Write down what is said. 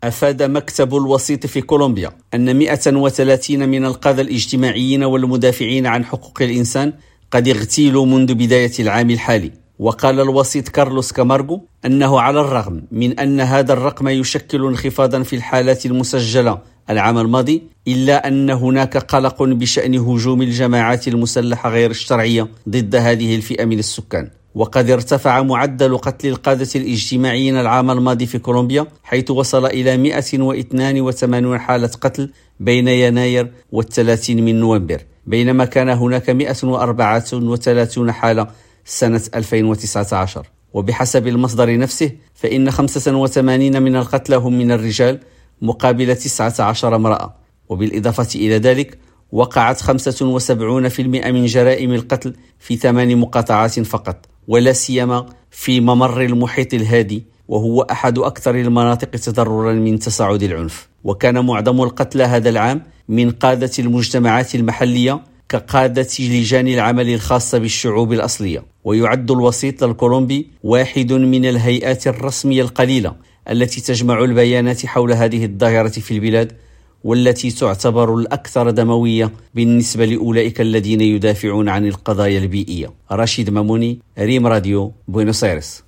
أفاد مكتب الوسيط في كولومبيا أن 130 من القادة الاجتماعيين والمدافعين عن حقوق الإنسان قد اغتيلوا منذ بداية العام الحالي. وقال الوسيط كارلوس كامارغو أنه على الرغم من أن هذا الرقم يشكل انخفاضا في الحالات المسجلة العام الماضي، إلا أن هناك قلق بشأن هجوم الجماعات المسلحة غير الشرعية ضد هذه الفئة من السكان. وقد ارتفع معدل قتل القادة الاجتماعيين العام الماضي في كولومبيا، حيث وصل إلى 182 حالة قتل بين يناير و30 من نوفمبر، بينما كان هناك 134 حالة سنة 2019. وبحسب المصدر نفسه فإن 85 من القتلى هم من الرجال مقابل 19 امرأة. وبالإضافة إلى ذلك وقعت 75% من جرائم القتل في 8 مقاطعات فقط، ولا سيما في ممر المحيط الهادي، وهو أحد أكثر المناطق تضررا من تصاعد العنف. وكان معظم القتلى هذا العام من قادة المجتمعات المحلية كقادة لجان العمل الخاصة بالشعوب الأصلية. ويعد الوسيط الكولومبي واحد من الهيئات الرسمية القليلة التي تجمع البيانات حول هذه الظاهرة في البلاد، والتي تعتبر الأكثر دموية بالنسبة لأولئك الذين يدافعون عن القضايا البيئية. رشيد ماموني، ريم راديو، بوينوس آيرس.